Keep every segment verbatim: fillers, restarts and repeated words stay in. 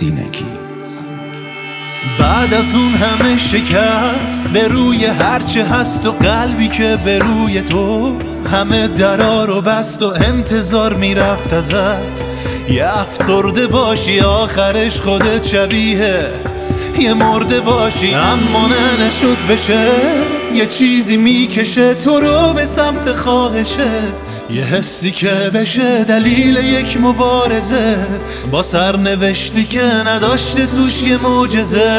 سینگی. بعد از اون همه شکست به روی هرچه هست و قلبی که به روی تو همه درا رو بست و انتظار میرفت ازت یه افسرده باشی آخرش خودت شبیه یه مرده باشی، اما نه نشد بشه. یه چیزی میکشه تو رو به سمت خواهشه، یه حسی که بشه دلیل یک مبارزه با سرنوشتی که نداشته توش یه معجزه.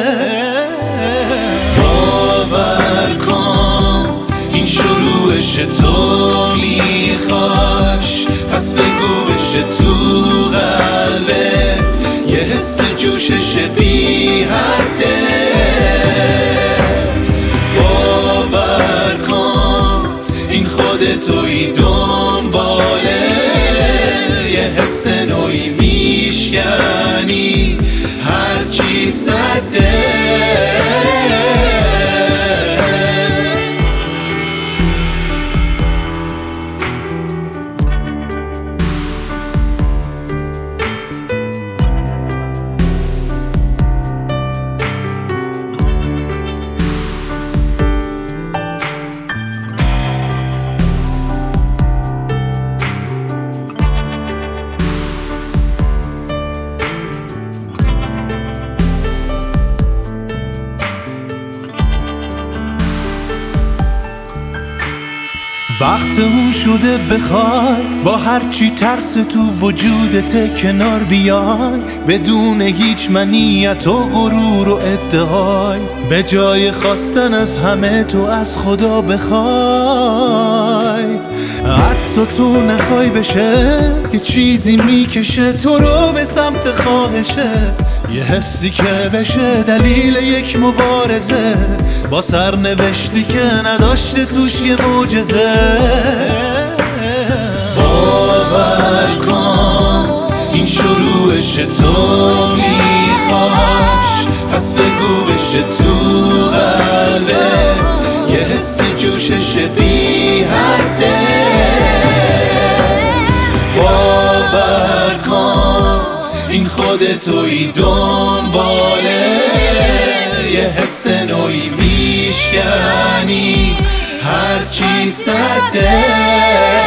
باور کن این شروعش تو میخواش، پس بگو بشه تو قلبه یه حس جوشش بی حده. باور کن این خودتوی دنباله یه حس نوعی میشکنی هرچی سده. وقت اون شده بخوای با هرچی ترس تو وجودت کنار بیای، بدون هیچ منیت و غرور و ادعای، به جای خواستن از همه تو از خدا بخوای. حتی تو نخوای بشه یه چیزی میکشه تو رو به سمت خواهشه، یه حسی که بشه دلیل یک مبارزه با سرنوشتی که نداشته توش یه معجزه. باور کن این شروعش تو میخواش، پس بگو بشه تو قلبه یه حس جوشش بی حده. باور کن این خودتوی دنباله یه حس نوعی میشکنی هرچی سده.